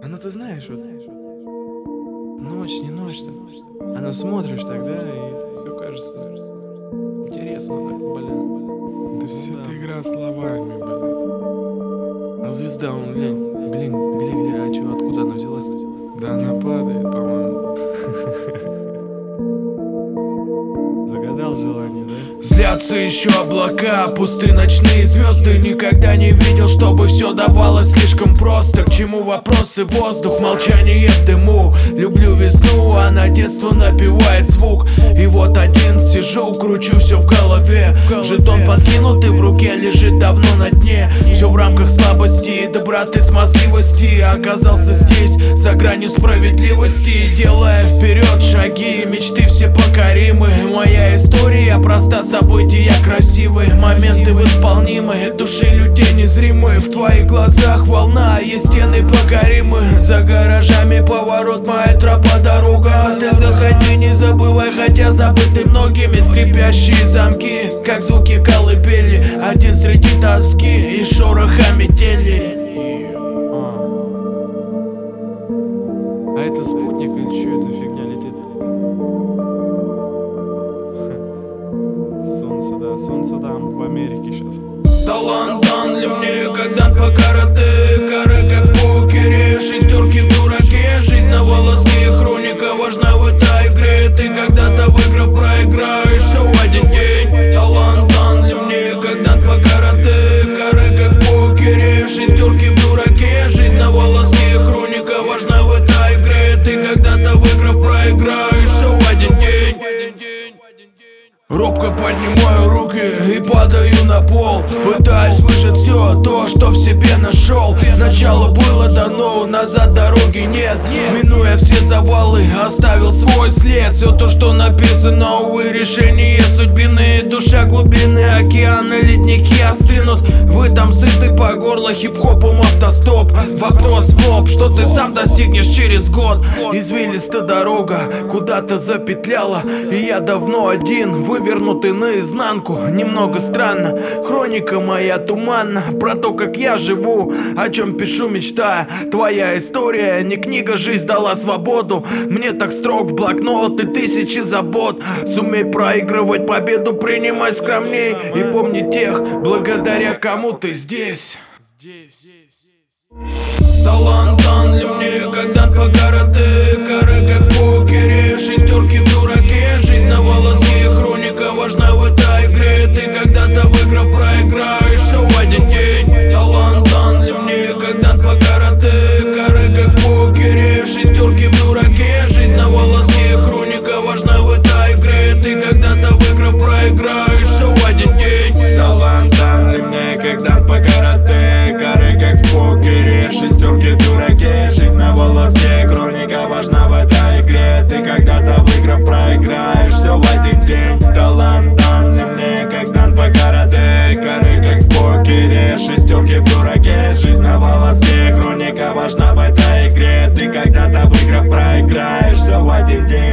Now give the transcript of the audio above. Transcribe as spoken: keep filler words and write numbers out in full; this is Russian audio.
Она, ты знаешь, вот ночь, не ночь, там, она смотришь тогда, и все кажется интересно, так, блин. Да все это игра словами, блин. А звезда, он, глянь, блин, глянь, глянь, а чё, откуда она взялась? Да она падает, по-моему. Загадал желание, да? Злятся еще облака, пусты ночные звезды. Никогда не видел, чтобы все давалось слишком просто. К чему вопросы, воздух, молчание в дыму. Люблю весну, она детство напевает звук. И вот один сижу, кручу все в голове. Жетон подкинутый в руке лежит давно на дне. Все в рамках слабости, доброты, смазливости. Оказался здесь, за гранью справедливости. Делая вперед шаги, мечты все покоримы. Моя история проста, события красивые, моменты восполнимые, души людей незримые. В твоих глазах волна, есть стены покоримы. За гаражами поворот, моя тропа, дорога. Ты заходи, не забывай, хотя забыты многими. Скрипящие замки, как звуки колыбели. Один среди тоски и шороха метели. А это спутник или что это фигня летит? Солнце, да, солнце там в Америке сейчас. Талант дан ли мне, как дан по карате. Кары как в покере, шестерки в дураке. Жизнь на волоске, хроника важна в этой игре. Ты когда-то выиграв, проиграешь все в один день. Талант дан ли мне, как дан по карате. Кары как в покере, шестерки в дураке. Жизнь на волоске, хроника важна в этой игре. Ты когда-то выиграв, проиграешь все в один день. Робко поднимаю руки и падаю на пол. Пытаюсь выжать все то, что в себе нашел. Начало было дано, назад дороги нет. Минуя все завалы, оставил свой след. Все то, что написано, увы, решение судьбины. Душа глубины, океаны, ледники остынут. Вы там сыты по горло хип-хопом автостоп. Вопрос в лоб, что ты сам достигнешь через год. Извилистая дорога куда-то запетляла, и я давно один, вывернутый наизнанку. Немного странно, хроника моя туманна. Про то, как я живу, о чем пишу, мечтая. Твоя история не книга, жизнь дала свободу. Мне так строк в блокнот и тысячи забот. Сумей проигрывать победу, принимай скромней. И помни тех, благодаря кому ты здесь. Талант дан ли мне, как дан по карате. Кары как в покере, шестерки в дураке. Жизнь на волоске, хроника важна в этой игре. Ты когда-то выиграв, проиграешь все в один день. Талант дан ли мне, как дан по карате. Кары как в покере, шестерки в дураке. Жизнь на волоске, хроника важна в этой игре. Ты когда-то выиграв, проиграешь все в один день. Талант дан ли мне, как дан по карате. Кары как в покере, шестерки в дураке. Жизнь на волоске, хроника важна в этой игре. Ты когда-то выиграв, проиграешь все в один день. Талант дан ли мне, как дан по карате. Кары как в покере, шестерки в дураке. Жизнь на волоске, хроника важна в этой игре. Ты когда-то выиграв, проиграешь все в один день.